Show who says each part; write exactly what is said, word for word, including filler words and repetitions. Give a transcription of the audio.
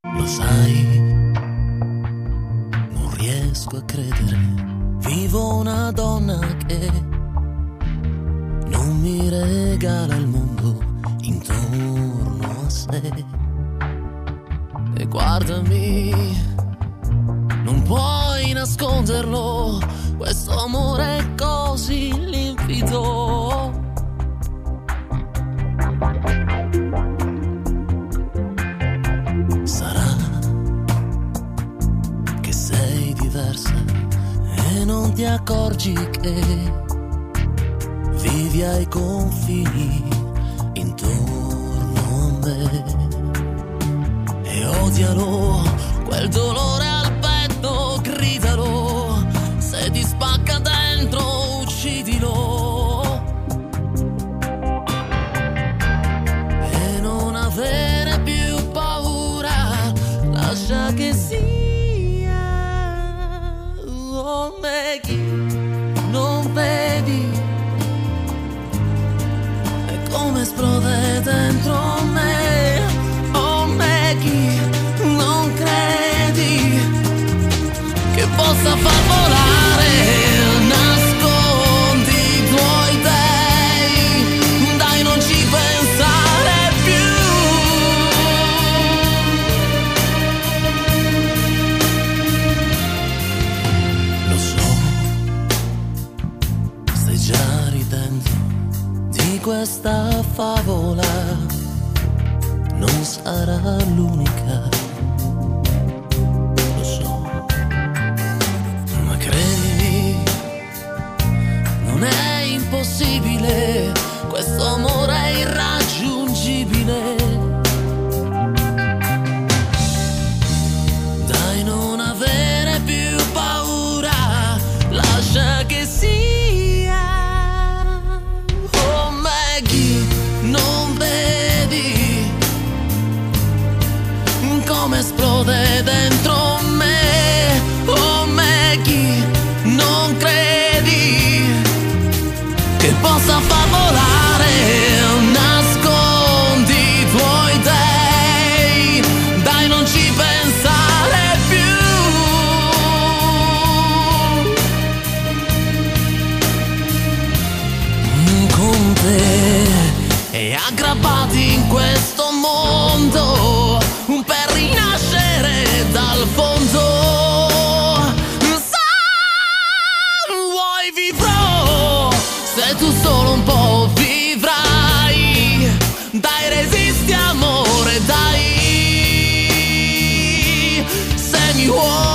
Speaker 1: Lo sai, non riesco a credere, vivo una donna che non mi regala il mondo intorno a sé. E guardami, non puoi nasconderlo, questo amore è così limpido. Sarà che sei diversa e non ti accorgi che vivi ai confini intorno a me. E odialo, quel dolore al petto, gridalo, se ti spacca dentro uccidilo. E non avere più paura, lascia che sia. Oh Maggie, non vedi è come esplode dentro me. Oh Maggie, non credi che possa far volare? Nascondi i tuoi dei, dai non ci pensare più. Lo so, stai già ridendo di questa favola, non sarà l'unica. Lo so, ma credimi, non è impossibile, questo amore è irraggiungibile. Dai, non avere più paura, lascia che sia. Oh Maggie, non vedi come esplode dentro me? Oh Maggie, non credi che possa far volare? Nascondi i tuoi dei, dai non ci pensare più. Con te e aggrappati in questo mondo per rinascere dal fondo. Se vuoi vivrò, se tu solo un po' vivrai. Dai, resisti amore, dai. Se mi vuoi